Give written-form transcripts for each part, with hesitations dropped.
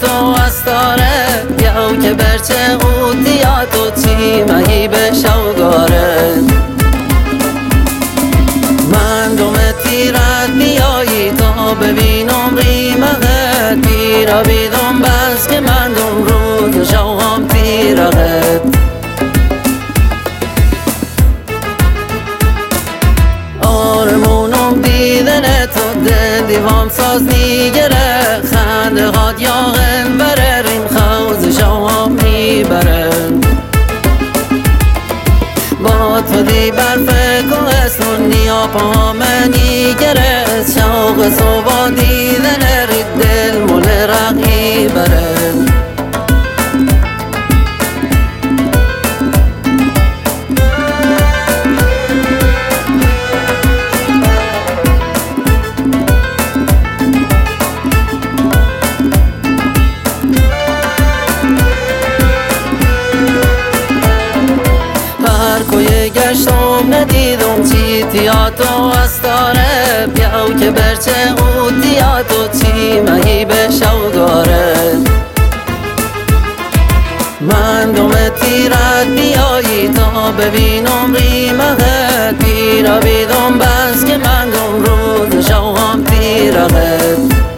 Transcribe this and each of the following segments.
و استاره یا که برچه قوتیات و چی مهی به شوگاره من دومتی رد بیایی تا ببینم ریمغت پیرا بیدم بس که من دوم روز شوهم تیرغت آرمونم دیدن تو دل دیوام ساز نیگره خنده هات یاغن بره ریم خوز شوام میبرن با تو دی برفه کوهستون نیا پا منی گرست شوق صبح دیدن رید دل مول رقی برن کوی گشتم ندیدم چی تیاتو استاره بیاو که برچه او تیاتو چی مهی به شوگاره من دومتی رد بیایی تا ببینم ریمغت پیرا بیدم بس که من دوم روز شوهم تیرغت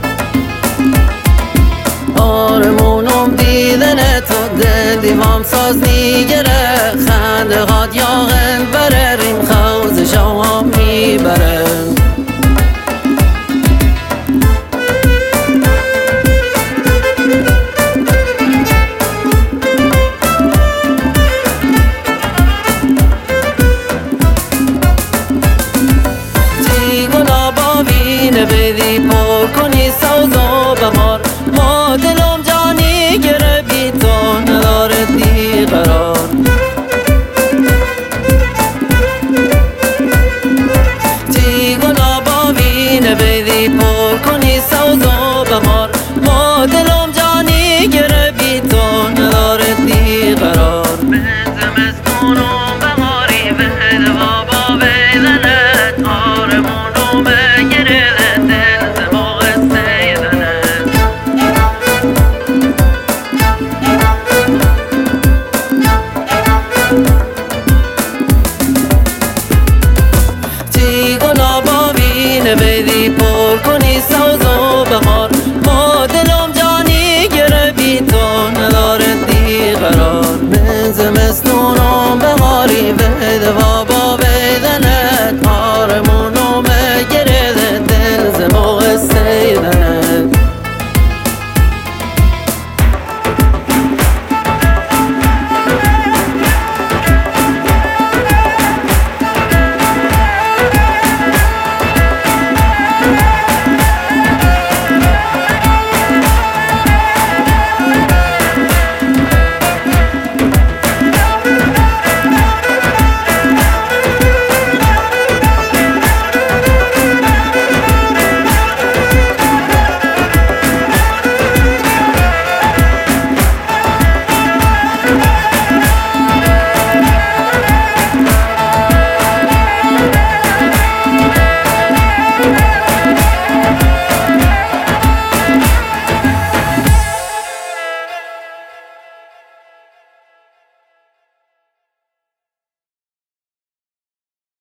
آرمونم دیدن تو دل دیوام ساز نیگره خنده هات یاغن بره ریم خوز شوام میبرن چی گلابا وینه بدی پر کنی سوز و بهار ما دلم جانی گره بی تو نداره دی قرار چی گلابا وینه بدی پر کنی سوز و بهار ما دلم جانی گره بی تو نداره دی قرار زمستونم بهاری بده بابا بدنت آرمونم بگیره بدی پر کنی سوز و بهار ما دلم جانی گره بی تو نداره دی قرار من زمستونم بهاری